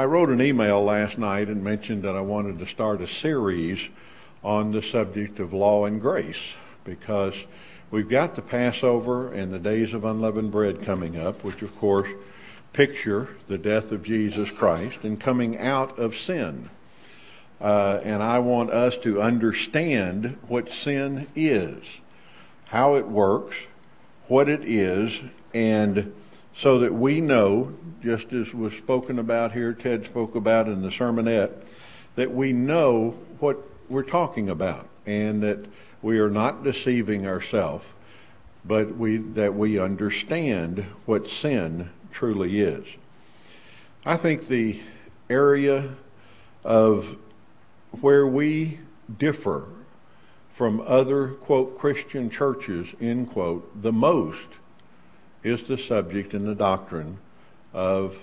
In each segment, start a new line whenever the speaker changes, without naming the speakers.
wrote an email last night and mentioned that I wanted to start a series on the subject of law and grace, because we've got the Passover and the days of unleavened bread coming up, which of course picture the death of Jesus Christ and coming out of sin. And I want us to understand what sin is, how it works, what it is, and so that we know, just as was spoken about here, Ted spoke about in the sermonette, that we know what we're talking about and that we are not deceiving ourselves, but that we understand what sin truly is. I think the area of where we differ from other, quote, Christian churches, end quote, the most is the subject and the doctrine of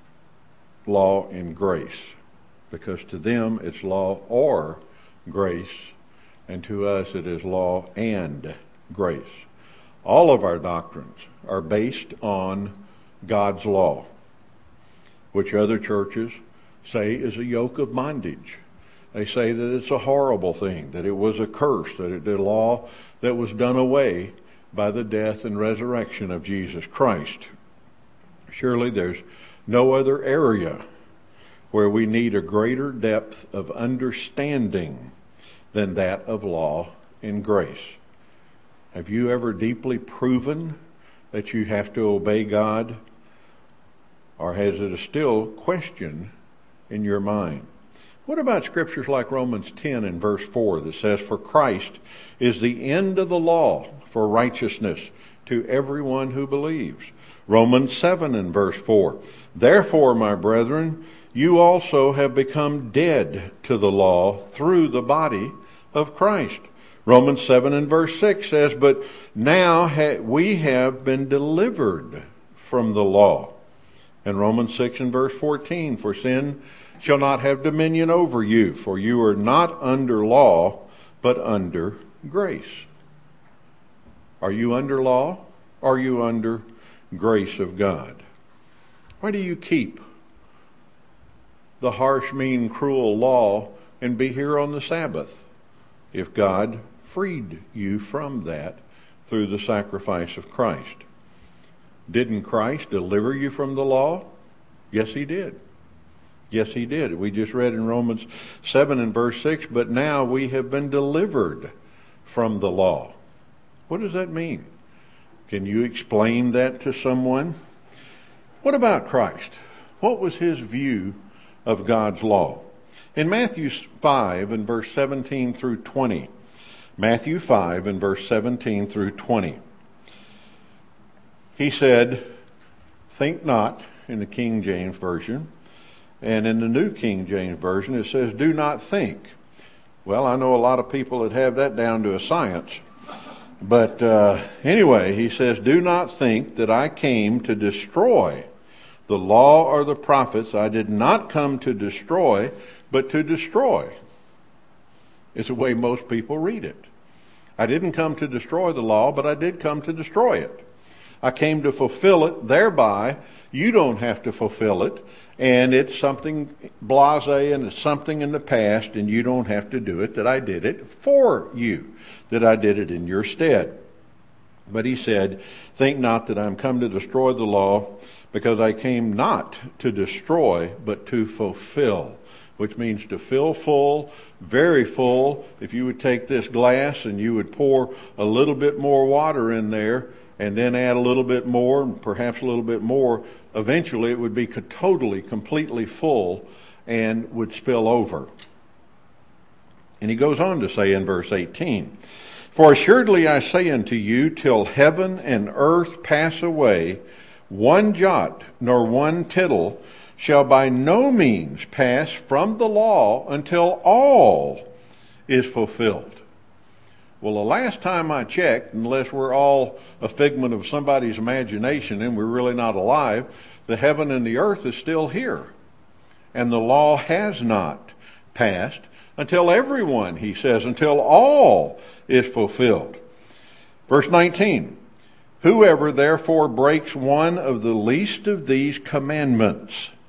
law and grace. Because to them it's law or grace, and to us it is law and grace. All of our doctrines are based on God's law, which other churches say is a yoke of bondage. They say that it's a horrible thing, that it was a curse, that it was a law that was done away by the death and resurrection of Jesus Christ. Surely there's no other area where we need a greater depth of understanding than that of law and grace. Have you ever deeply proven that you have to obey God? Or has it a still question in your mind? What about scriptures like Romans 10 and verse 4 that says, "For Christ is the end of the law for righteousness to everyone who believes"? Romans 7 and verse 4, "Therefore, my brethren, you also have become dead to the law through the body of Christ." Romans 7 and verse 6 says, "But now we have been delivered from the law." And Romans 6 and verse 14, "For sin shall not have dominion over you, for you are not under law, but under grace." Are you under law? Are you under grace of God? Why do you keep the harsh, mean, cruel law and be here on the Sabbath if God freed you from that through the sacrifice of Christ? Didn't Christ deliver you from the law? Yes, he did. Yes, he did. We just read in Romans 7 and verse 6, "But now we have been delivered from the law." What does that mean? Can you explain that to someone? What about Christ? What was his view of God's law? In Matthew 5 and verse 17 through 20, Matthew 5 and verse 17 through 20, he said, "Think not," in the King James Version, and in the New King James Version it says, "Do not think." Well, I know a lot of people that have that down to a science. But anyway, he says, "Do not think that I came to destroy the law or the prophets. I did not come to destroy, but to destroy." It's the way most people read it. I didn't come to destroy the law, but I did come to destroy it. I came to fulfill it, thereby you don't have to fulfill it, and it's something blasé and it's something in the past, and you don't have to do it, that I did it for you, that I did it in your stead. But he said, "Think not that I am come to destroy the law, because I came not to destroy, but to fulfill," which means to fill full, very full. If you would take this glass and you would pour a little bit more water in there, and then add a little bit more, and perhaps a little bit more, eventually it would be totally, completely full and would spill over. And he goes on to say in verse 18, "For assuredly I say unto you, till heaven and earth pass away, one jot nor one tittle shall by no means pass from the law until all is fulfilled." Well, the last time I checked, unless we're all a figment of somebody's imagination and we're really not alive, the heaven and the earth is still here. And the law has not passed until everyone, he says, until all is fulfilled. Verse 19, "Whoever therefore breaks one of the least of these commandments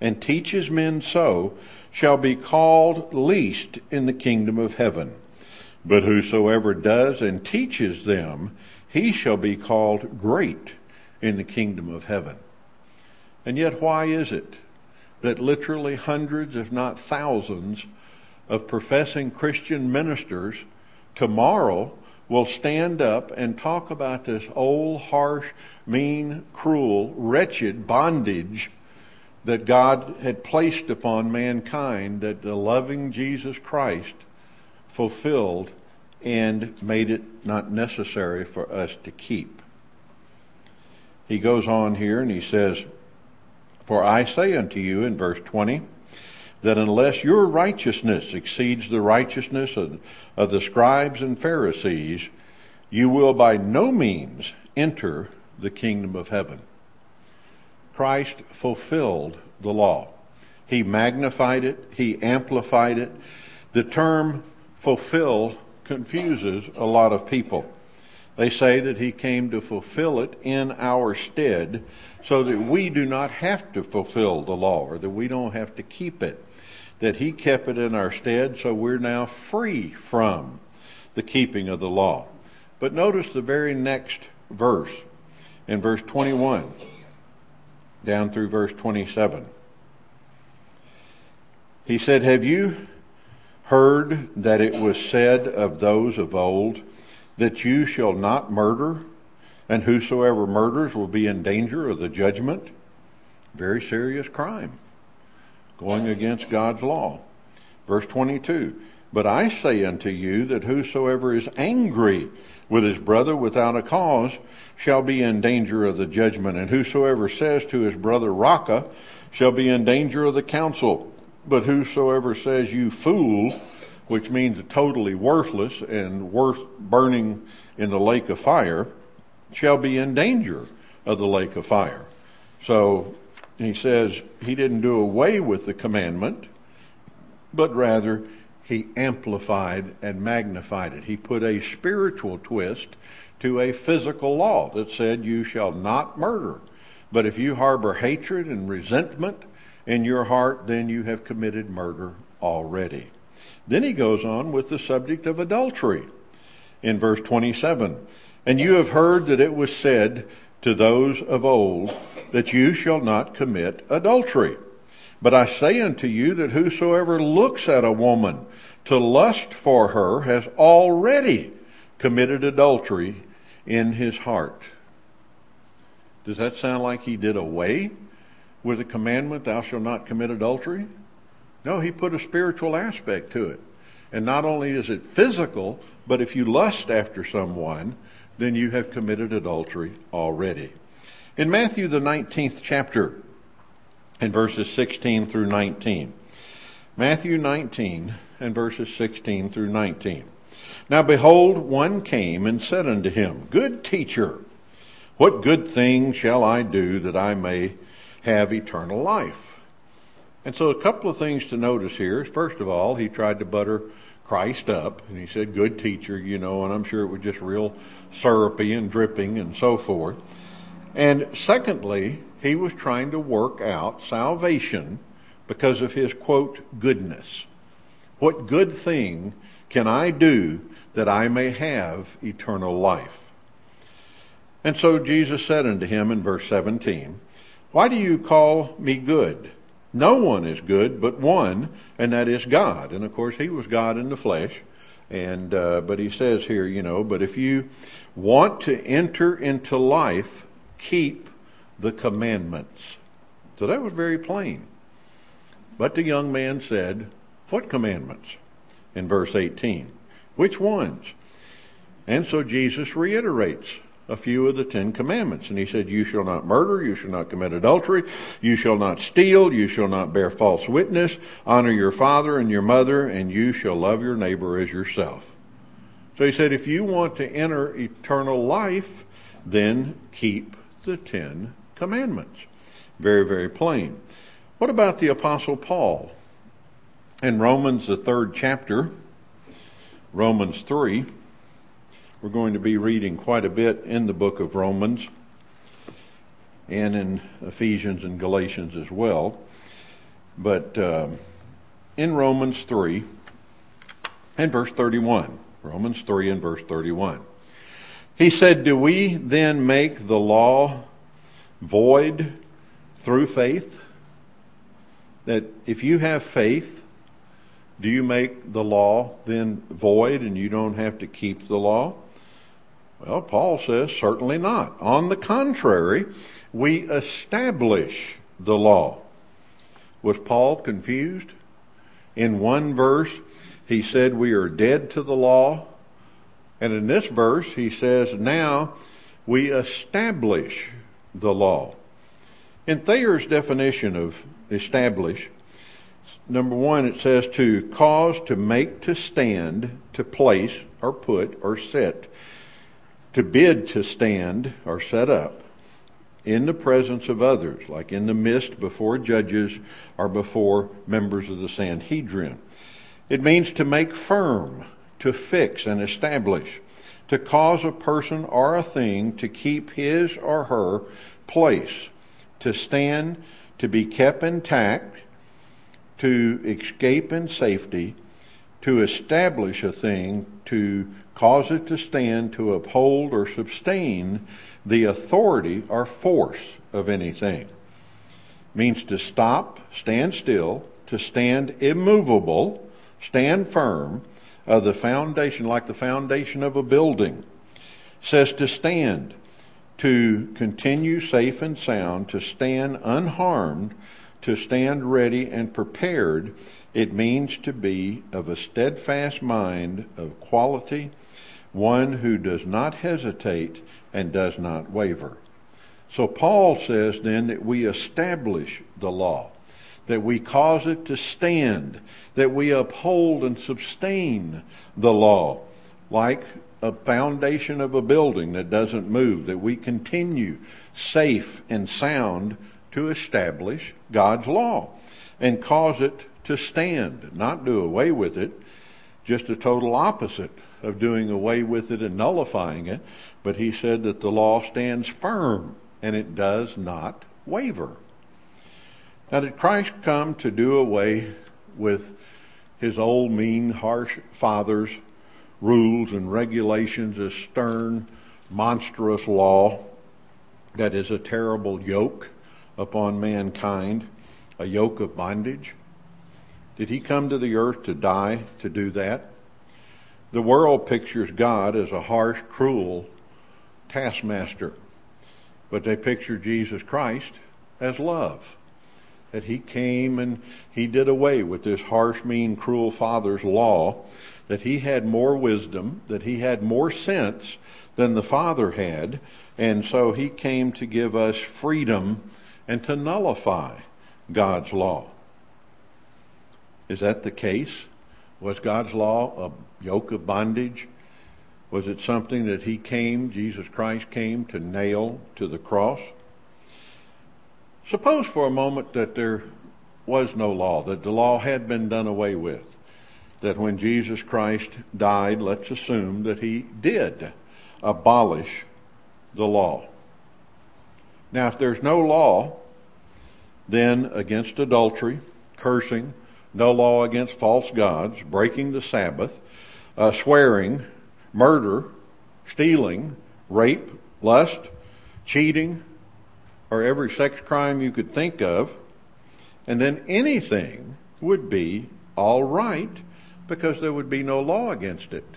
and teaches men so shall be called least in the kingdom of heaven. But whosoever does and teaches them, he shall be called great in the kingdom of heaven. And yet why is it that literally hundreds, if not thousands, of professing Christian ministers tomorrow will stand up and talk about this old, harsh, mean, cruel, wretched bondage that God had placed upon mankind, that the loving Jesus Christ fulfilled and made it not necessary for us to keep? He goes on here and he says, "For I say unto you," in verse 20, "that unless your righteousness exceeds the righteousness of the scribes and Pharisees, you will by no means enter the kingdom of heaven." Christ fulfilled the law. He magnified it. He amplified it. The term fulfill confuses a lot of people. They say that he came to fulfill it in our stead so that we do not have to fulfill the law, or that we don't have to keep it. That he kept it in our stead, so we're now free from the keeping of the law. But notice the very next verse, in verse 21, down through verse 27. He said, "Have you heard that it was said of those of old, that you shall not murder, and whosoever murders will be in danger of the judgment?" Very serious crime, going against God's law. Verse 22, "But I say unto you that whosoever is angry with his brother without a cause shall be in danger of the judgment, and whosoever says to his brother, Raca, shall be in danger of the council. But whosoever says, you fool," which means totally worthless and worth burning in the lake of fire, shall be in danger of the lake of fire. So he says he didn't do away with the commandment, but rather he amplified and magnified it. He put a spiritual twist to a physical law that said you shall not murder. But if you harbor hatred and resentment in your heart, then you have committed murder already. Then he goes on with the subject of adultery in verse 27. "And you have heard that it was said to those of old, that you shall not commit adultery. But I say unto you that whosoever looks at a woman to lust for her has already committed adultery in his heart." Does that sound like he did away with the commandment, "Thou shalt not commit adultery"? No, he put a spiritual aspect to it. And not only is it physical, but if you lust after someone, then you have committed adultery already. In Matthew, the 19th chapter, in verses 16 through 19. Matthew 19 and verses 16 through 19. "Now behold, one came and said unto him, Good teacher, what good thing shall I do that I may have eternal life?" And so a couple of things to notice here. First of all, he tried to butter Christ up, and he said, "Good teacher," and I'm sure it was just real syrupy and dripping and so forth. And secondly, he was trying to work out salvation because of his, quote, goodness. What good thing can I do that I may have eternal life? And so Jesus said unto him in verse 17, "Why do you call me good? No one is good but one, and that is God." And of course, he was God in the flesh. But he says here, "But if you want to enter into life, keep the commandments." So that was very plain. But the young man said, "What commandments?" In verse 18, "Which ones?" And so Jesus reiterates a few of the 10 commandments. And he said, "You shall not murder, you shall not commit adultery, you shall not steal, you shall not bear false witness, honor your father and your mother, and you shall love your neighbor as yourself." So he said, if you want to enter eternal life, then keep the 10 commandments. Very, very plain. What about the Apostle Paul? In Romans, the 3rd chapter, Romans 3, we're going to be reading quite a bit in the book of Romans and in Ephesians and Galatians as well. But in Romans 3 and verse 31, Romans 3 and verse 31, he said, do we then make the law void through faith? That if you have faith, do you make the law then void and you don't have to keep the law? Well, Paul says certainly not. On the contrary, we establish the law. Was Paul confused? In one verse, he said we are dead to the law. And in this verse, he says, now we establish the law. In Thayer's definition of establish, number one, it says to cause, to make, to stand, to place, or put, or set. To bid to stand, or set up, in the presence of others, like in the midst before judges or before members of the Sanhedrin. It means to make firm, to fix and establish, to cause a person or a thing to keep his or her place, to stand, to be kept intact, to escape in safety, to establish a thing, to cause it to stand, to uphold or sustain the authority or force of anything. It means to stop, stand still, to stand immovable, stand firm, the foundation, like the foundation of a building. It says to stand, to continue safe and sound, to stand unharmed, to stand ready and prepared. It means to be of a steadfast mind of quality, one who does not hesitate and does not waver. So Paul says then that we establish the law, that we cause it to stand, that we uphold and sustain the law like a foundation of a building that doesn't move, that we continue safe and sound to establish God's law and cause it to stand, not do away with it, just a total opposite of doing away with it and nullifying it. But he said that the law stands firm and it does not waver. Now, did Christ come to do away with his old, mean, harsh father's rules and regulations, a stern, monstrous law that is a terrible yoke upon mankind, a yoke of bondage? Did he come to the earth to die to do that? The world pictures God as a harsh, cruel taskmaster, but they picture Jesus Christ as love. That he came and he did away with this harsh, mean, cruel father's law, that he had more wisdom, that he had more sense than the Father had, and so he came to give us freedom and to nullify God's law. Is that the case? Was God's law a yoke of bondage? Was it something that he came, Jesus Christ came to nail to the cross? Suppose for a moment that there was no law, that the law had been done away with, that when Jesus Christ died, let's assume that he did abolish the law. Now, if there's no law, then against adultery, cursing, no law against false gods, breaking the Sabbath, swearing, murder, stealing, rape, lust, cheating, or every sex crime you could think of, and then anything would be all right because there would be no law against it.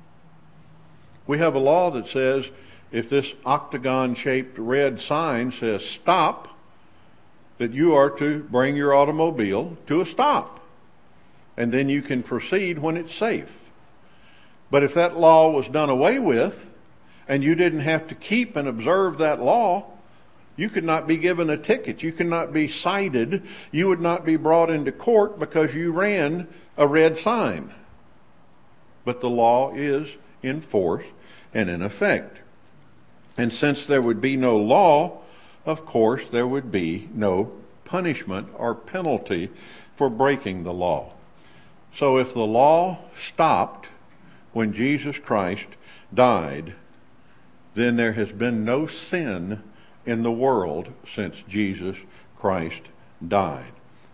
We have a law that says if this octagon-shaped red sign says stop, that you are to bring your automobile to a stop, and then you can proceed when it's safe. But if that law was done away with and you didn't have to keep and observe that law, you could not be given a ticket. You could not be cited. You would not be brought into court because you ran a red sign. But the law is in force and in effect. And since there would be no law, of course, there would be no punishment or penalty for breaking the law. So if the law stopped when Jesus Christ died, then there has been no sin in the world since Jesus Christ died.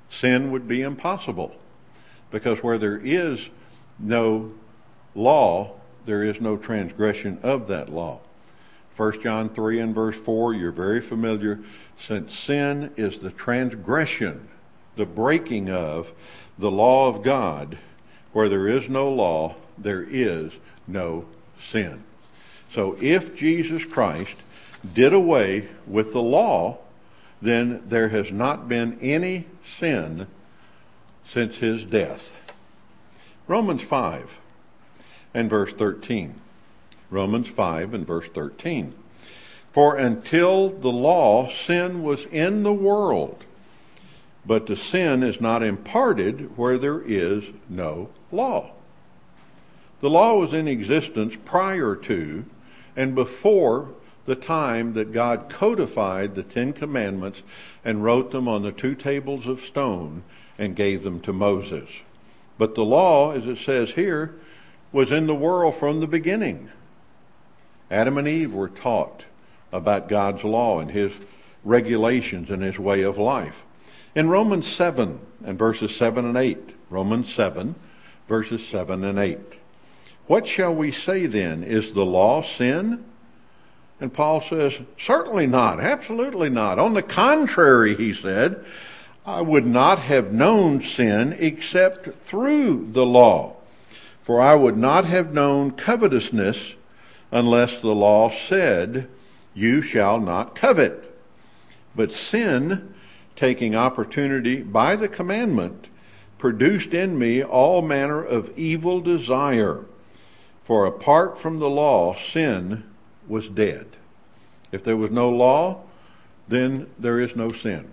sin would be impossible. Because where there is no law, there is no transgression of that law. 1 John 3 and verse 4, you're very familiar. Since sin is the transgression, the breaking of the law of God, where there is no law, there is no sin. So if Jesus Christ did away with the law, then there has not been any sin since his death. Romans 5 and verse 13. Romans 5 and verse 13. For until the law, sin was in the world, but the sin is not imparted where there is no law. The law was in existence prior to and before the time that God codified the 10 Commandments and wrote them on the 2 tables of stone and gave them to Moses. But the law, as it says here, was in the world from the beginning. Adam and Eve were taught about God's law and his regulations and his way of life. In Romans 7 and verses 7 and 8, Romans 7 verses 7 and 8. What shall we say then? Is the law sin? And Paul says, certainly not, absolutely not. On the contrary, he said, I would not have known sin except through the law. For I would not have known covetousness unless the law said, you shall not covet. But sin, taking opportunity by the commandment, produced in me all manner of evil desire. For apart from the law, sin was dead. If there was no law, then there is no sin.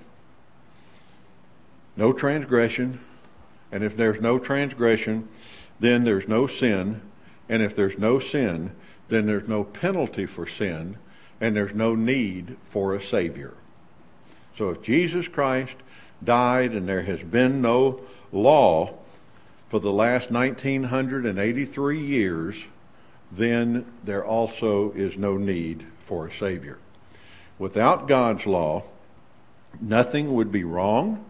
No transgression. And if there's no transgression, then there's no sin. And if there's no sin, then there's no penalty for sin. And there's no need for a Savior. So if Jesus Christ died and there has been no law for the last 1983 years, then there also is no need for a Savior. Without God's law, nothing would be wrong.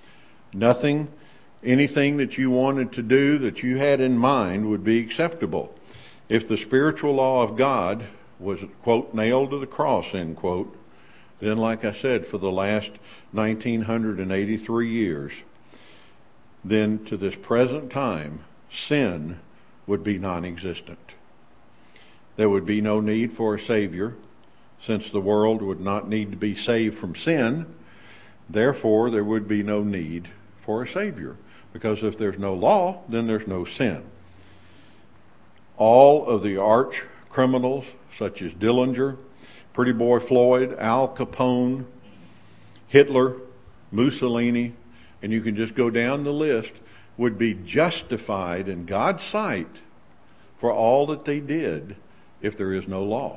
Anything that you wanted to do that you had in mind would be acceptable. If the spiritual law of God was, quote, nailed to the cross, end quote, then, like I said, for the last 1983 years, then to this present time, sin would be non-existent. There would be no need for a Savior, since the world would not need to be saved from sin. Therefore, there would be no need for a Savior, because if there's no law, then there's no sin. All of the arch criminals, such as Dillinger, Pretty Boy Floyd, Al Capone, Hitler, Mussolini, and you can just go down the list, would be justified in God's sight for all that they did if there is no law.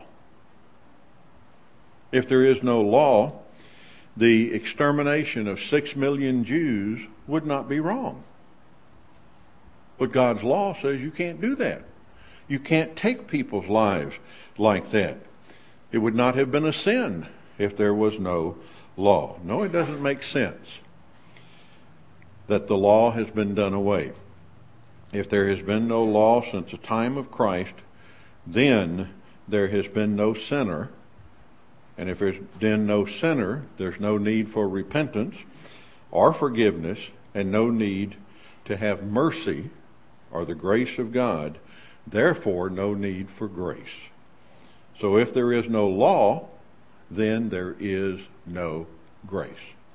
If there is no law, the extermination of 6 million Jews would not be wrong. But God's law says you can't do that. You can't take people's lives like that. It would not have been a sin if there was no law. No, it doesn't make sense that the law has been done away. If there has been no law since the time of Christ, then there has been no sinner. And if there's been no sinner, there's no need for repentance or forgiveness, and no need to have mercy or the grace of God. Therefore, no need for grace. So if there is no law, then there is no grace.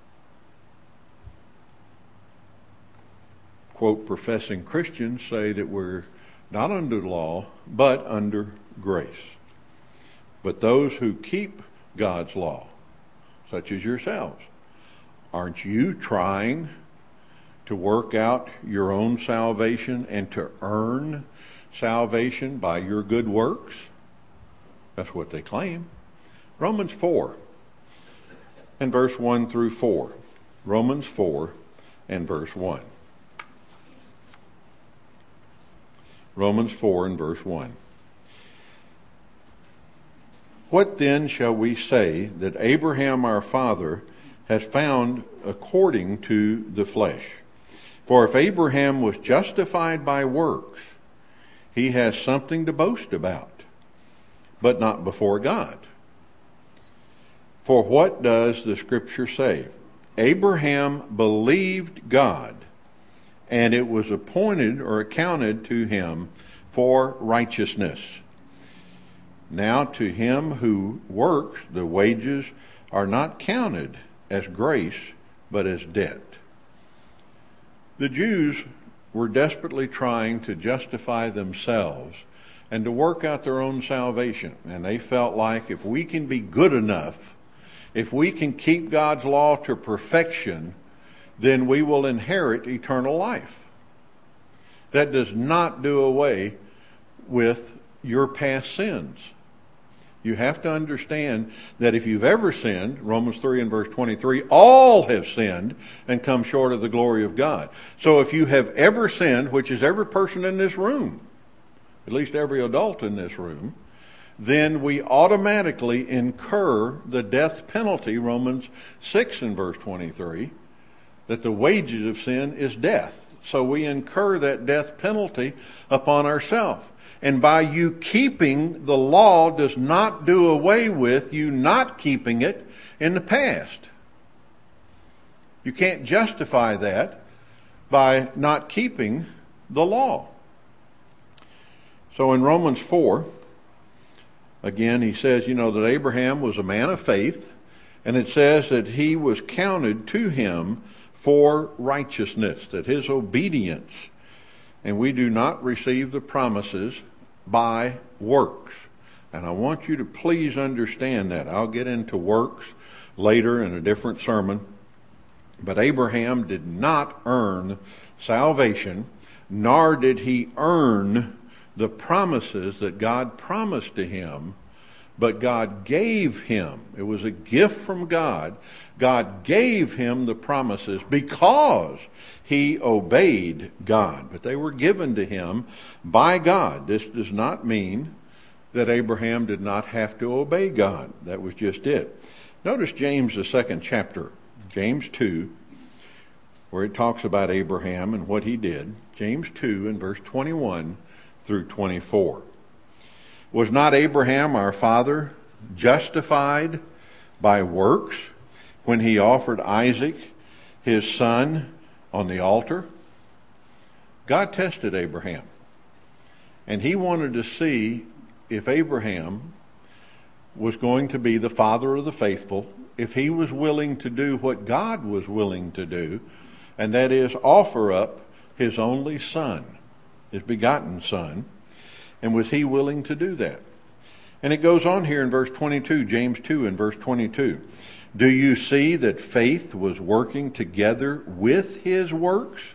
Quote, professing Christians say that we're not under law, but under grace. But those who keep God's law, such as yourselves, aren't you trying to work out your own salvation and to earn salvation by your good works? That's what they claim. Romans 4 and verse 1 through 4. Romans 4 and verse 1. Romans 4 and verse 1. What then shall we say that Abraham our father has found according to the flesh. For if Abraham was justified by works, he has something to boast about, but not before God. For what does the Scripture say? Abraham believed God, and it was appointed or accounted to him for righteousness. Now to him who works, the wages are not counted as grace, but as debt. The Jews were desperately trying to justify themselves and to work out their own salvation. And they felt like if we can be good enough, if we can keep God's law to perfection, then we will inherit eternal life. That does not do away with your past sins. You have to understand that if you've ever sinned, Romans 3 and verse 23, all have sinned and come short of the glory of God. So if you have ever sinned, which is every person in this room, at least every adult in this room, then we automatically incur the death penalty, Romans 6 and verse 23, that the wages of sin is death. So we incur that death penalty upon ourselves. And by you keeping the law does not do away with you not keeping it in the past. You can't justify that by not keeping the law. So in Romans 4, again, he says, that Abraham was a man of faith, and it says that he was counted to him for righteousness, that his obedience, and we do not receive the promises by works. And I want you to please understand that. I'll get into works later in a different sermon. But Abraham did not earn salvation, nor did he earn the promises that God promised to him, but God gave him. It was a gift from God. God gave him the promises because he obeyed God. But they were given to him by God. This does not mean that Abraham did not have to obey God. That was just it. Notice James, the 2nd chapter, James 2, where it talks about Abraham and what he did. James 2 and verse 21 through 24. Was not Abraham our father justified by works when he offered Isaac, his son, on the altar? God tested Abraham, and he wanted to see if Abraham was going to be the father of the faithful, if he was willing to do what God was willing to do, and that is offer up his only son, his begotten son. And was he willing to do that? And it goes on here in verse 22, James 2 and verse 22. Do you see that faith was working together with his works?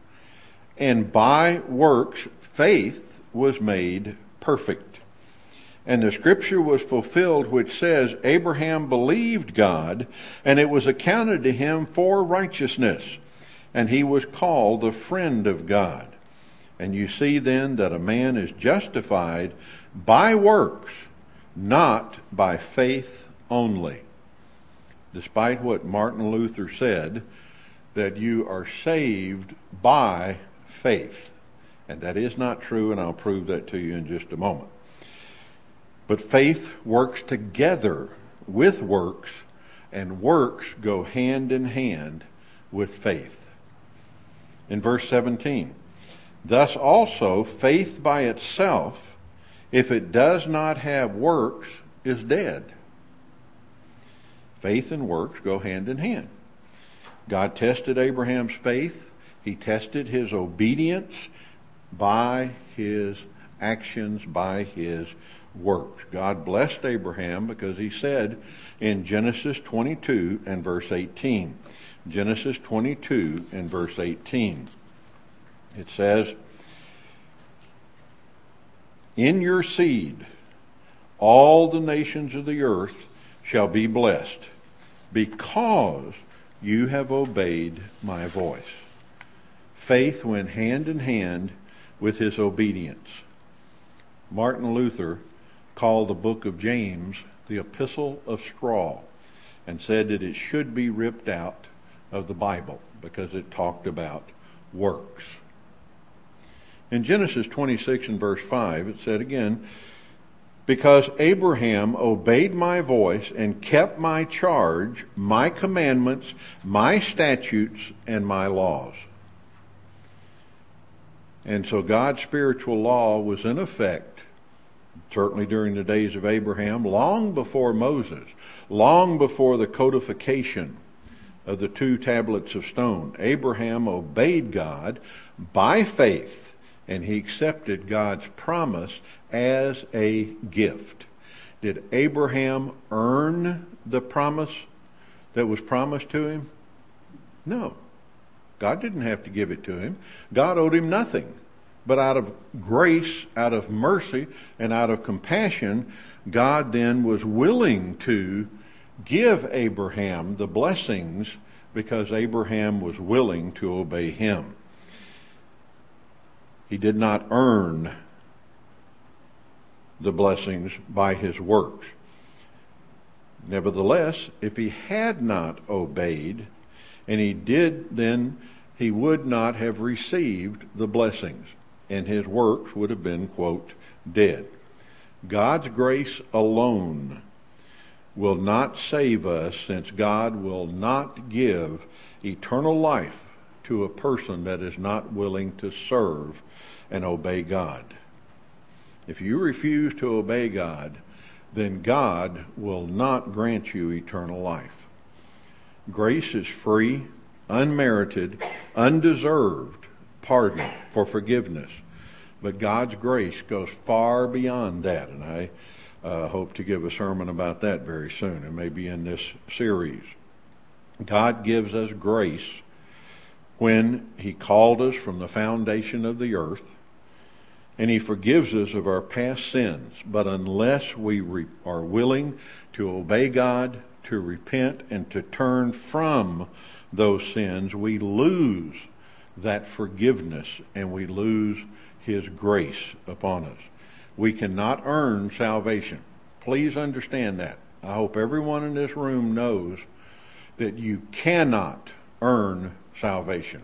And by works, faith was made perfect. And the scripture was fulfilled which says, Abraham believed God, and it was accounted to him for righteousness. And he was called the friend of God. And you see then that a man is justified by works, not by faith only. Despite what Martin Luther said, that you are saved by faith. And that is not true, and I'll prove that to you in just a moment. But faith works together with works, and works go hand in hand with faith. In verse 17, thus also faith by itself, if it does not have works, is dead. Faith and works go hand in hand. God tested Abraham's faith. He tested his obedience by his actions, by his works. God blessed Abraham because he said in Genesis 22 and verse 18, Genesis 22 and verse 18, it says, in your seed all the nations of the earth shall be blessed, because you have obeyed my voice. Faith went hand in hand with his obedience. Martin Luther called the book of James the epistle of straw. and said that it should be ripped out of the Bible because it talked about works. In Genesis 26 and verse 5, it said again, because Abraham obeyed my voice and kept my charge, my commandments, my statutes, and my laws. And so God's spiritual law was in effect, certainly during the days of Abraham, long before Moses, long before the codification of the 2 tablets of stone. Abraham obeyed God by faith, and he accepted God's promise as a gift. Did Abraham earn the promise that was promised to him? No. God didn't have to give it to him. God owed him nothing. But out of grace, out of mercy, and out of compassion, God then was willing to give Abraham the blessings because Abraham was willing to obey him. He did not earn the blessings by his works. Nevertheless, if he had not obeyed, and he did, then he would not have received the blessings, and his works would have been, quote, dead. God's grace alone will not save us, since God will not give eternal life to a person that is not willing to serve and obey God. If you refuse to obey God, then God will not grant you eternal life. Grace is free, unmerited, undeserved pardon for forgiveness. But God's grace goes far beyond that, and I hope to give a sermon about that very soon, and maybe in this series. God gives us grace when he called us from the foundation of the earth, and he forgives us of our past sins. But unless we are willing to obey God, to repent, and to turn from those sins, we lose that forgiveness and we lose his grace upon us. We cannot earn salvation. Please understand that. I hope everyone in this room knows that you cannot earn salvation.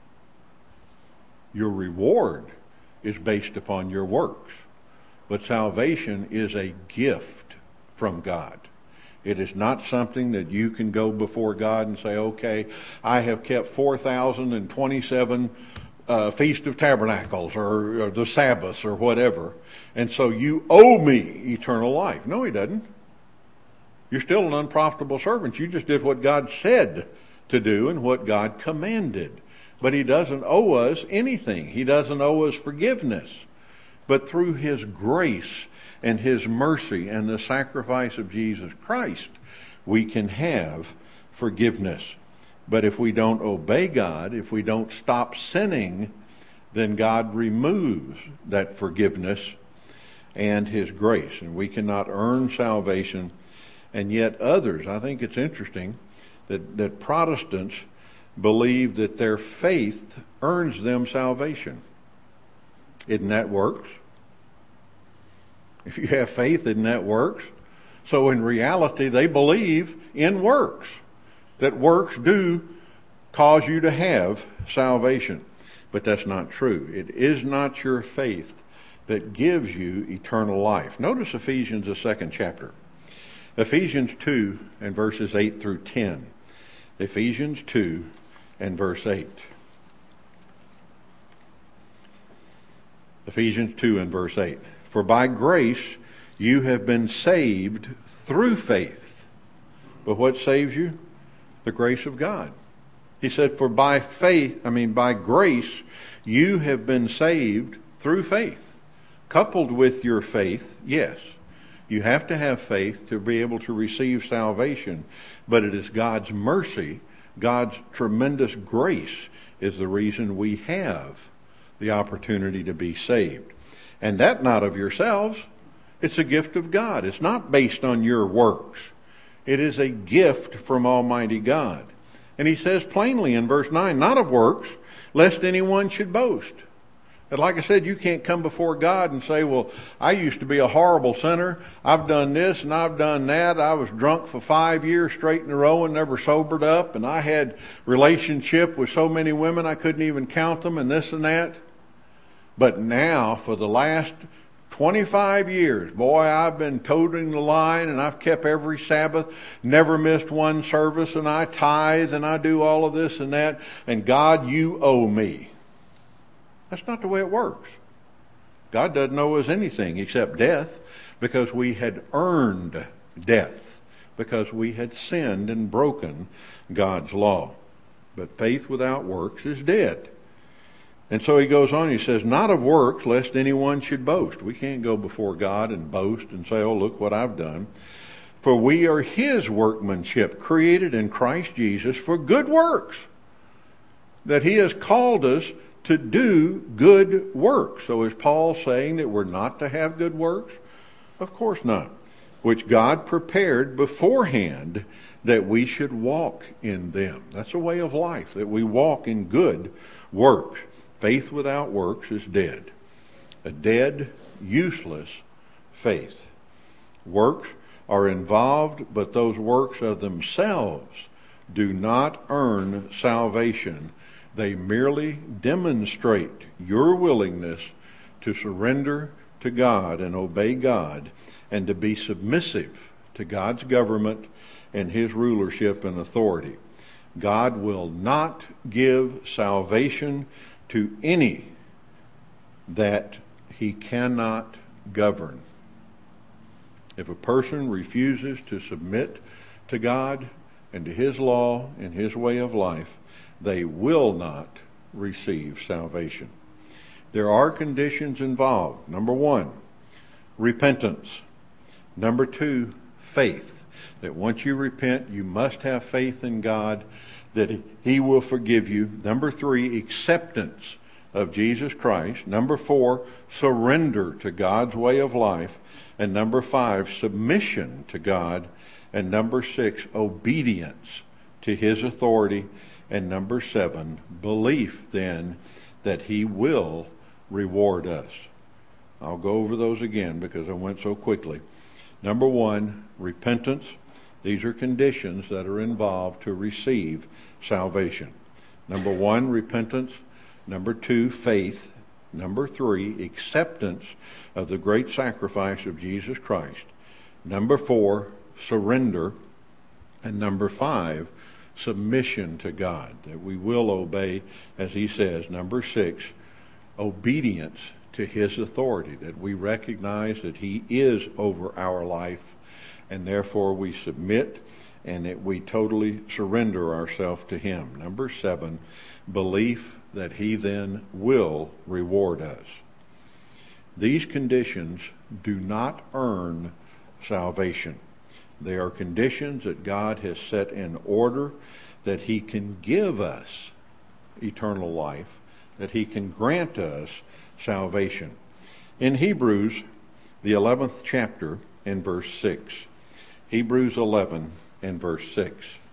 Your reward is based upon your works, but salvation is a gift from God. It is not something that you can go before God and say, okay, I have kept 4,027 Feast of Tabernacles or the Sabbaths or whatever, and so you owe me eternal life. No, he doesn't. You're still an unprofitable servant. You just did what God said to do and what God commanded. But he doesn't owe us anything. He doesn't owe us forgiveness. But through his grace and his mercy and the sacrifice of Jesus Christ, we can have forgiveness. But if we don't obey God, if we don't stop sinning, then God removes that forgiveness and his grace. And we cannot earn salvation. And yet others, I think it's interesting that Protestants believe that their faith earns them salvation. Isn't that works? If you have faith, isn't that works? So in reality, they believe in works, that works do cause you to have salvation. But that's not true. It is not your faith that gives you eternal life. Notice Ephesians, the 2nd chapter. Ephesians 2 and verses 8 through 10. Ephesians 2 and verse 8. Ephesians 2 and verse 8. For by grace you have been saved through faith. But what saves you? The grace of God. He said, for by grace you have been saved through faith. Coupled with your faith, yes, you have to have faith to be able to receive salvation, but it is God's mercy, God's tremendous grace is the reason we have the opportunity to be saved. And that not of yourselves. It's a gift of God. It's not based on your works. It is a gift from Almighty God. And he says plainly in verse 9, not of works, lest anyone should boast. And like I said, you can't come before God and say, well, I used to be a horrible sinner. I've done this and I've done that. I was drunk for 5 years straight in a row and never sobered up. And I had relationship with so many women I couldn't even count them and this and that. But now, for the last 25 years, boy, I've been toting the line and I've kept every Sabbath, never missed one service, and I tithe and I do all of this and that. And God, you owe me. That's not the way it works. God doesn't owe us anything except death, because we had earned death, because we had sinned and broken God's law. But faith without works is dead. And so he goes on, he says, not of works, lest anyone should boast. We can't go before God and boast and say, oh, look what I've done. For we are his workmanship, created in Christ Jesus for good works, that he has called us to do good works. So is Paul saying that we're not to have good works? Of course not. Which God prepared beforehand that we should walk in them. That's a way of life, that we walk in good works. Faith without works is dead. A dead, useless faith. Works are involved, but those works of themselves do not earn salvation. They merely demonstrate your willingness to surrender to God and obey God, and to be submissive to God's government and his rulership and authority. God will not give salvation to any that he cannot govern. If a person refuses to submit to God and to his law and his way of life, they will not receive salvation. There are conditions involved. Number 1, repentance. Number 2, faith. That once you repent, you must have faith in God that he will forgive you. Number 3, acceptance of Jesus Christ. Number 4, surrender to God's way of life. And number 5, submission to God. And number 6, obedience to his authority. And number 7, belief then that he will reward us. I'll go over those again because I went so quickly. Number 1, repentance. These are conditions that are involved to receive salvation. Number 1, repentance. Number 2, faith. Number 3, acceptance of the great sacrifice of Jesus Christ. Number 4, surrender. And number 5, submission to God, that we will obey as he says. Number 6, obedience to his authority, that we recognize that he is over our life, and therefore we submit and that we totally surrender ourselves to him. Number 7, belief that he then will reward us. These conditions do not earn salvation. They are conditions that God has set in order that he can give us eternal life, that he can grant us salvation. In Hebrews, the 11th chapter, in verse 6. Hebrews 11 and verse 6.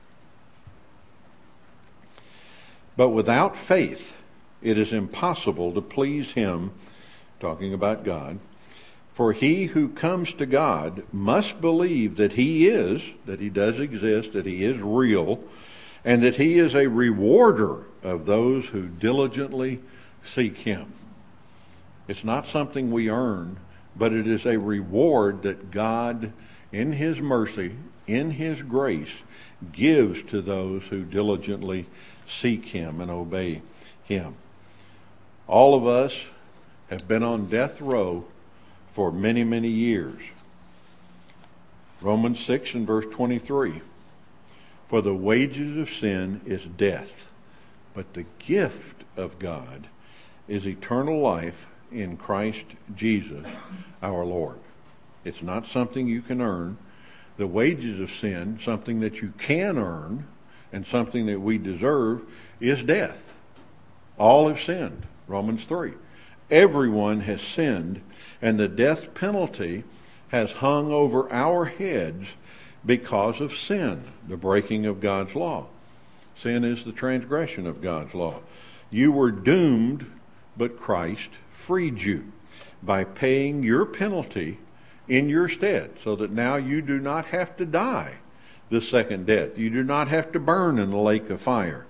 But without faith it is impossible to please him, talking about God. For he who comes to God must believe that he is, that he does exist, that he is real, and that he is a rewarder of those who diligently seek him. It's not something we earn, but it is a reward that God, in his mercy, in his grace, gives to those who diligently seek him and obey him. All of us have been on death row for many, many years. Romans 6 and verse 23. For the wages of sin is death, but the gift of God is eternal life in Christ Jesus our Lord. It's not something you can earn. The wages of sin, something that you can earn and something that we deserve, is death. All have sinned. Romans 3. Everyone has sinned, and the death penalty has hung over our heads because of sin, the breaking of God's law. Sin is the transgression of God's law. You were doomed but Christ freed you by paying your penalty in your stead, so that now you do not have to die the second death. You do not have to burn in the lake of fire.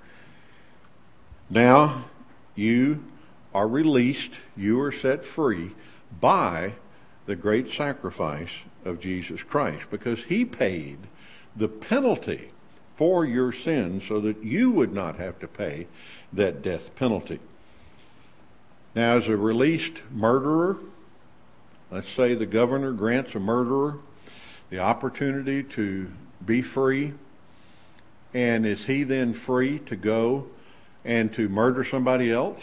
Now you are released, you are set free by the great sacrifice of Jesus Christ, because he paid the penalty for your sins so that you would not have to pay that death penalty. Now, as a released murderer, let's say the governor grants a murderer the opportunity to be free, and is he then free to go and to murder somebody else?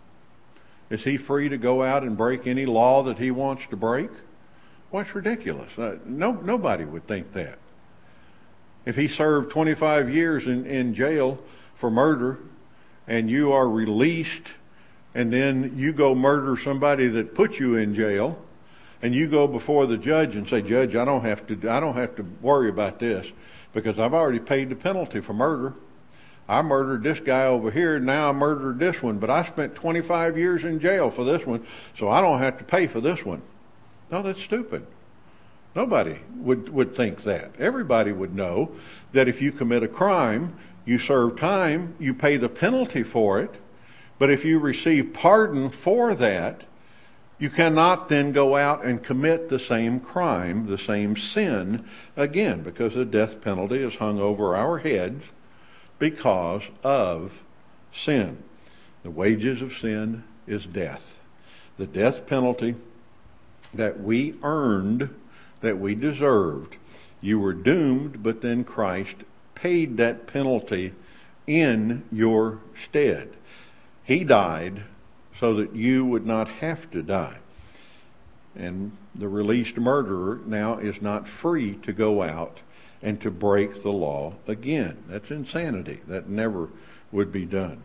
Is he free to go out and break any law that he wants to break? Well, it's ridiculous. Nobody would think that. If he served 25 years in jail for murder, and you are released, and then you go murder somebody that put you in jail, and you go before the judge and say, "Judge, I don't have to worry about this because I've already paid the penalty for murder. I murdered this guy over here, now I murdered this one, but I spent 25 years in jail for this one, so I don't have to pay for this one." No, that's stupid. Nobody would think that. Everybody would know that if you commit a crime, you serve time, you pay the penalty for it, but if you receive pardon for that, you cannot then go out and commit the same crime, the same sin again, because the death penalty is hung over our heads because of sin. The wages of sin is death. The death penalty that we earned, that we deserved. You were doomed, but then Christ paid that penalty in your stead. He died so that you would not have to die. And the released murderer now is not free to go out and to break the law again. That's insanity. That never would be done.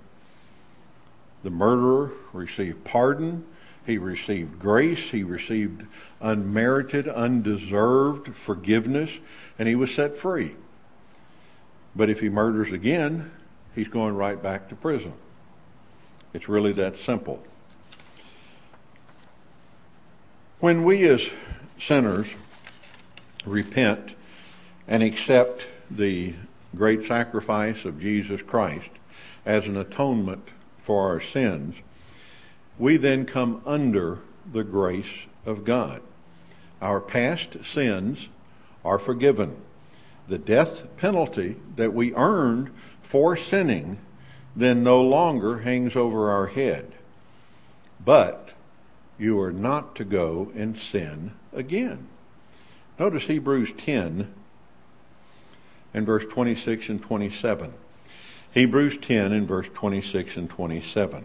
The murderer received pardon. He received grace. He received unmerited, undeserved forgiveness, and he was set free. But if he murders again, he's going right back to prison. It's really that simple. When we as sinners repent and accept the great sacrifice of Jesus Christ as an atonement for our sins, we then come under the grace of God. Our past sins are forgiven. The death penalty that we earned for sinning then no longer hangs over our head. But you are not to go and sin again. Notice Hebrews 10 and verse 26 and 27. Hebrews 10 and verse 26 and 27.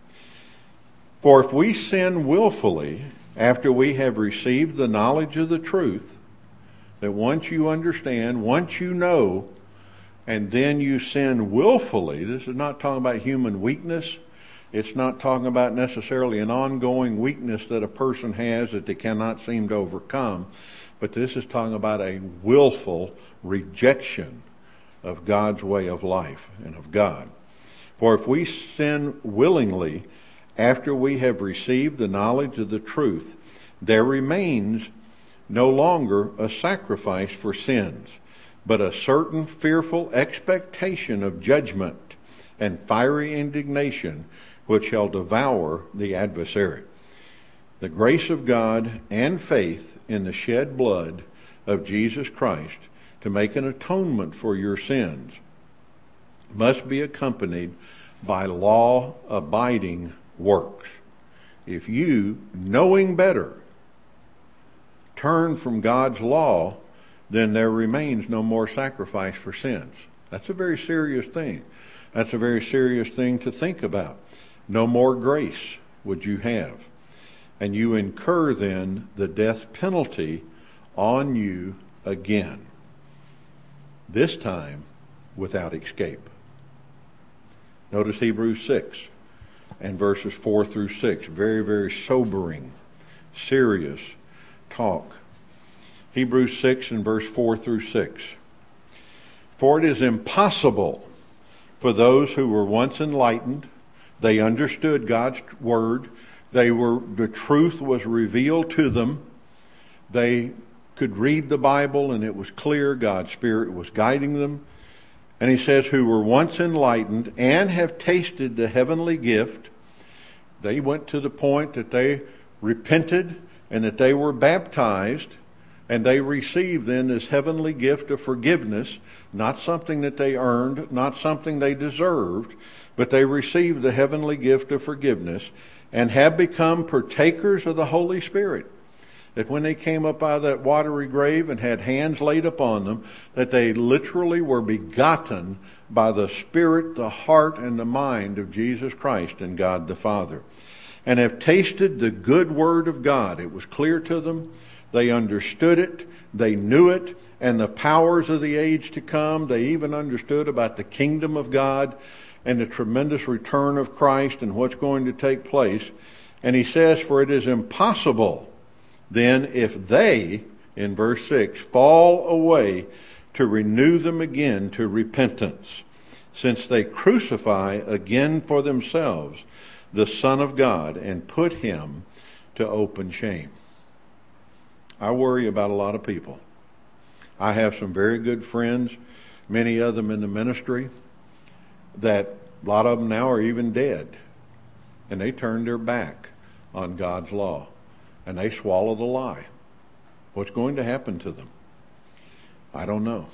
For if we sin willfully after we have received the knowledge of the truth, that once you understand, once you know, and then you sin willfully, this is not talking about human weakness. It's not talking about necessarily an ongoing weakness that a person has that they cannot seem to overcome, but this is talking about a willful rejection of God's way of life and of God. For if we sin willingly after we have received the knowledge of the truth, there remains no longer a sacrifice for sins, but a certain fearful expectation of judgment and fiery indignation which shall devour the adversary. The grace of God and faith in the shed blood of Jesus Christ to make an atonement for your sins must be accompanied by law-abiding works. If you, knowing better, turn from God's law, then there remains no more sacrifice for sins. That's a very serious thing. That's a very serious thing to think about. No more grace would you have. And you incur then the death penalty on you again. This time without escape. Notice Hebrews 6 and verses 4 through 6. Very, very sobering, serious talk. Hebrews 6 and verse 4 through 6. For it is impossible for those who were once enlightened They understood God's word. The truth was revealed to them. They could read the Bible and it was clear God's Spirit was guiding them. And he says, who were once enlightened and have tasted the heavenly gift. They went to the point that they repented and that they were baptized, and they received then this heavenly gift of forgiveness, not something that they earned, not something they deserved, but they received the heavenly gift of forgiveness and have become partakers of the Holy Spirit. That when they came up out of that watery grave and had hands laid upon them, that they literally were begotten by the Spirit, the heart, and the mind of Jesus Christ and God the Father, and have tasted the good word of God. It was clear to them. They understood it. They knew it. And the powers of the age to come. They even understood about the kingdom of God and the tremendous return of Christ and what's going to take place. And he says, for it is impossible then if they, in verse 6, fall away, to renew them again to repentance, since they crucify again for themselves the Son of God and put him to open shame. I worry about a lot of people. I have some very good friends, many of them in the ministry, that a lot of them now are even dead. And they turned their back on God's law. And they swallow the lie. What's going to happen to them? I don't know.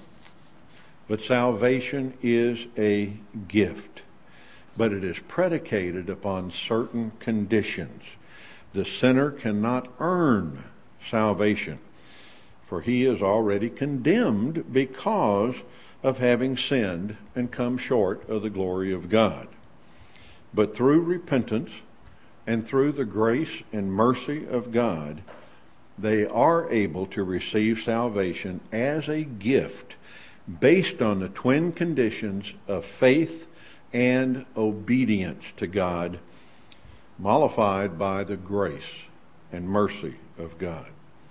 But salvation is a gift. But it is predicated upon certain conditions. The sinner cannot earn salvation, for he is already condemned because of having sinned and come short of the glory of God. But through repentance and through the grace and mercy of God, they are able to receive salvation as a gift based on the twin conditions of faith and obedience to God, mollified by the grace and mercy of God.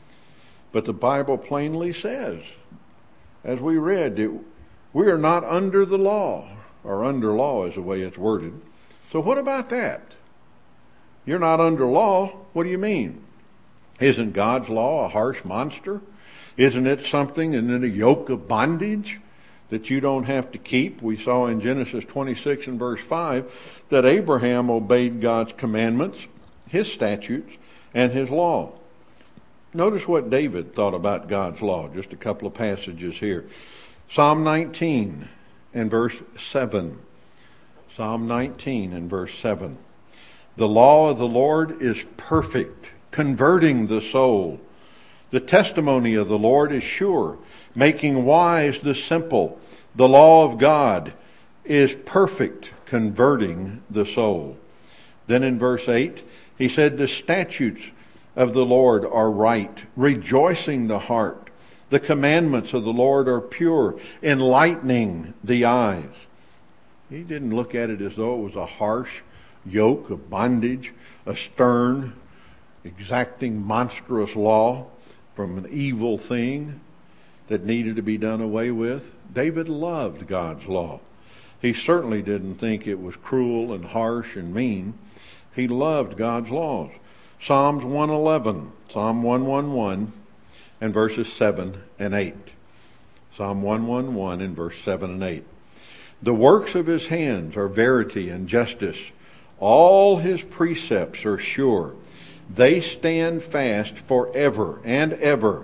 But the Bible plainly says, as we read, that we are not under the law, or under law is the way it's worded. So what about that? You're not under law. What do you mean? Isn't God's law a harsh monster? Isn't it something and then a yoke of bondage that you don't have to keep? We saw in Genesis 26 and verse 5 that Abraham obeyed God's commandments, his statutes, and his law. Notice what David thought about God's law. Just a couple of passages here. Psalm 19 and verse 7. Psalm 19 and verse 7. The law of the Lord is perfect, converting the soul. The testimony of the Lord is sure, making wise the simple. The law of God is perfect, converting the soul. Then in verse 8, he said, the statutes of the Lord are right, rejoicing the heart. The commandments of the Lord are pure, enlightening the eyes. He didn't look at it as though it was a harsh yoke of bondage, a stern, exacting, monstrous law from an evil thing that needed to be done away with. David loved God's law. He certainly didn't think it was cruel and harsh and mean. He loved God's laws. Psalms 111, Psalm 111, and verses 7 and 8. Psalm 111 and verse 7 and 8. The works of his hands are verity and justice. All his precepts are sure. They stand fast forever and ever,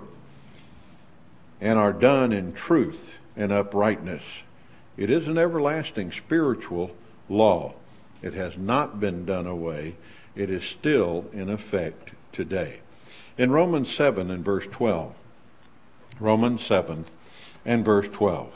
and are done in truth and uprightness. It is an everlasting spiritual law. It has not been done away. It is still in effect today. In Romans 7 and verse 12, Romans 7 and verse 12,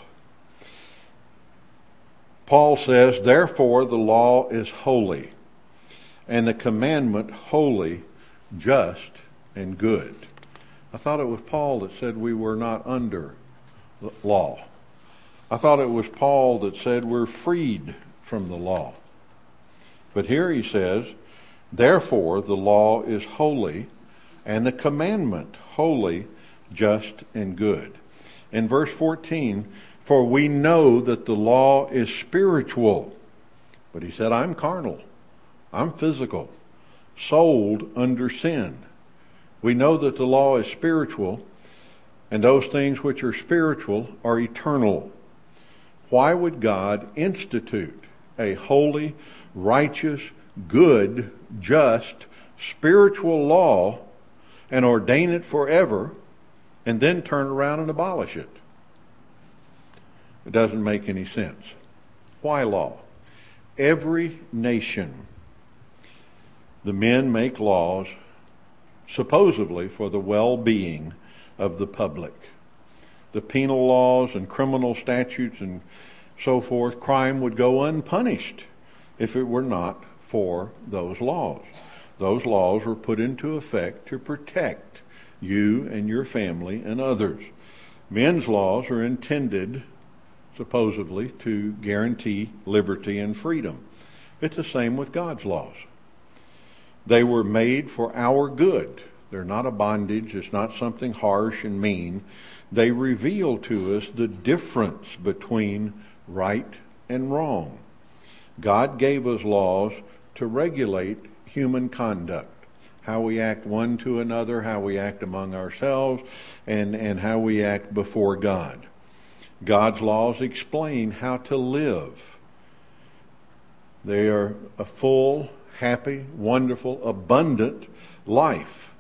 Paul says, therefore the law is holy, and the commandment holy, just, and good. I thought it was Paul that said we were not under the law. I thought it was Paul that said we're freed from the law. But here he says, therefore the law is holy, and the commandment holy, just, and good. In verse 14, for we know that the law is spiritual. But he said, I'm carnal. I'm physical, sold under sin. We know that the law is spiritual, and those things which are spiritual are eternal. Why would God institute a holy, righteous, good, just, spiritual law and ordain it forever and then turn around and abolish it? It doesn't make any sense. Why law? Every nation, the men make laws supposedly for the well-being of the public. The penal laws and criminal statutes and so forth, crime would go unpunished if it were not for those laws. Those laws were put into effect to protect you and your family and others. Men's laws are intended, supposedly, to guarantee liberty and freedom. It's the same with God's laws. They were made for our good. They're not a bondage. It's not something harsh and mean. They reveal to us the difference between right and wrong. God gave us laws to regulate human conduct, how we act one to another, how we act among ourselves, and how we act before God. God's laws explain how to live. They are a full, happy, wonderful, abundant life.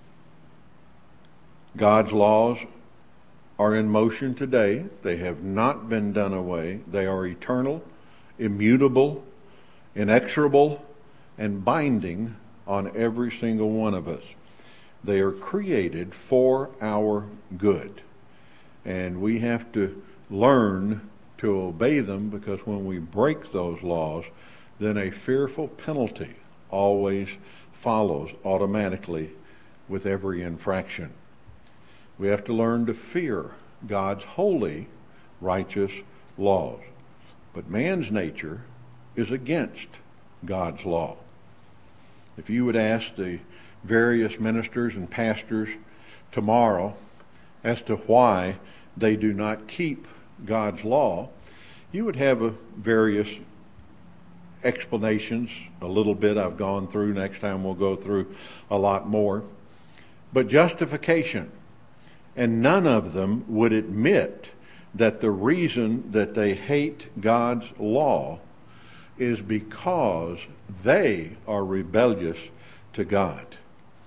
God's laws are in motion today. They have not been done away. They are eternal, immutable, inexorable, and binding on every single one of us. They are created for our good. And we have to learn to obey them, because when we break those laws, then a fearful penalty always follows automatically with every infraction. We have to learn to fear God's holy, righteous laws. But man's nature is against God's law. If you would ask the various ministers and pastors tomorrow as to why they do not keep God's law, you would have various explanations. A little bit I've gone through. Next time we'll go through a lot more. But justification. And none of them would admit that the reason that they hate God's law is because they are rebellious to God.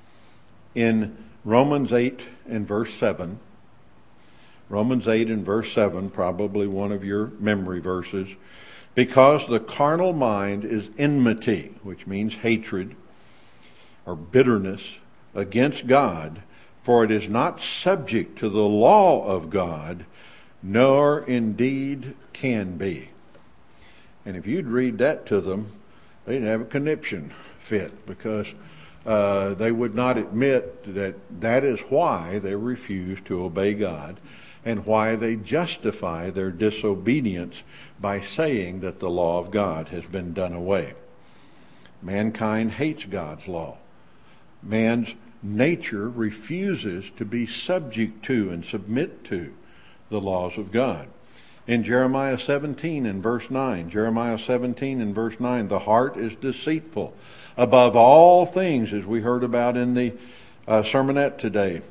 In Romans 8 and verse 7, Romans 8 and verse 7, probably one of your memory verses, because the carnal mind is enmity, which means hatred or bitterness against God, for it is not subject to the law of God, nor indeed can be. And if you'd read that to them, they'd have a conniption fit, because they would not admit that that is why they refuse to obey God, and why they justify their disobedience by saying that the law of God has been done away. Mankind hates God's law. Man's nature refuses to be subject to and submit to the laws of God. In Jeremiah 17 and verse 9, Jeremiah 17 and verse 9, the heart is deceitful above all things, as we heard about in the sermonette today,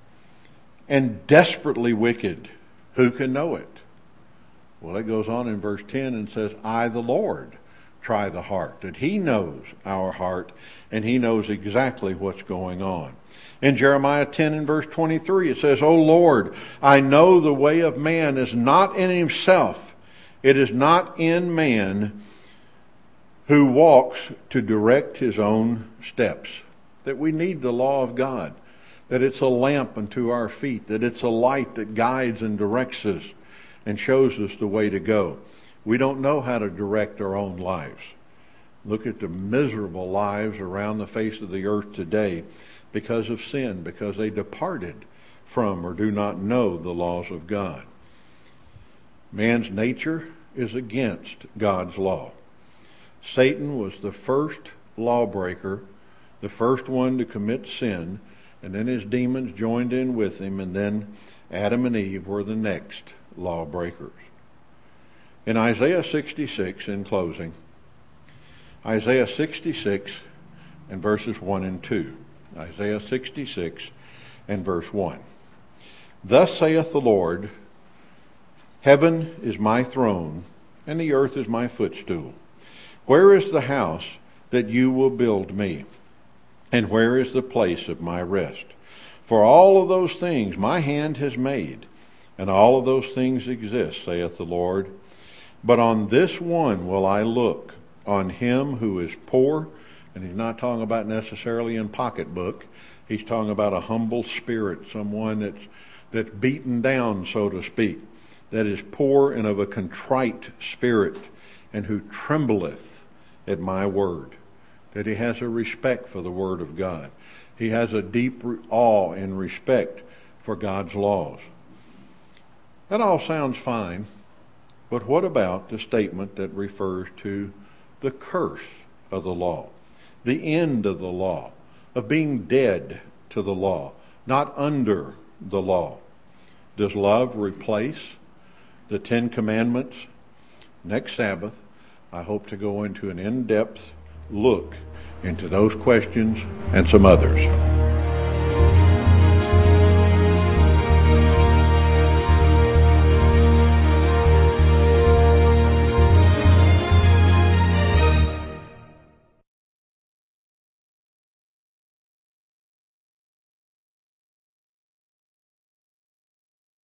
and desperately wicked. Who can know it? Well, it goes on in verse 10 and says, I, the Lord, try the heart, that he knows our heart, and he knows exactly what's going on. In Jeremiah 10 and verse 23, it says, O Lord, I know the way of man is not in himself. It is not in man who walks to direct his own steps. That we need the law of God. That it's a lamp unto our feet. That it's a light that guides and directs us and shows us the way to go. We don't know how to direct our own lives. Look at the miserable lives around the face of the earth today because of sin, because they departed from or do not know the laws of God. Man's nature is against God's law. Satan was the first lawbreaker, the first one to commit sin, and then his demons joined in with him, and then Adam and Eve were the next lawbreakers. In Isaiah 66, in closing, Isaiah 66 and verses 1 and 2. Isaiah 66 and verse 1. Thus saith the Lord, Heaven is my throne, and the earth is my footstool. Where is the house that you will build me? And where is the place of my rest? For all of those things my hand has made, and all of those things exist, saith the Lord. But on this one will I look, on him who is poor, and he's not talking about necessarily in pocketbook. He's talking about a humble spirit, someone that's beaten down, so to speak, that is poor and of a contrite spirit, and who trembleth at my word. That he has a respect for the word of God. He has a deep awe and respect for God's laws. That all sounds fine, but what about the statement that refers to the curse of the law, the end of the law, of being dead to the law, not under the law? Does love replace the Ten Commandments? Next Sabbath, I hope to go into an in-depth look into those questions and some others.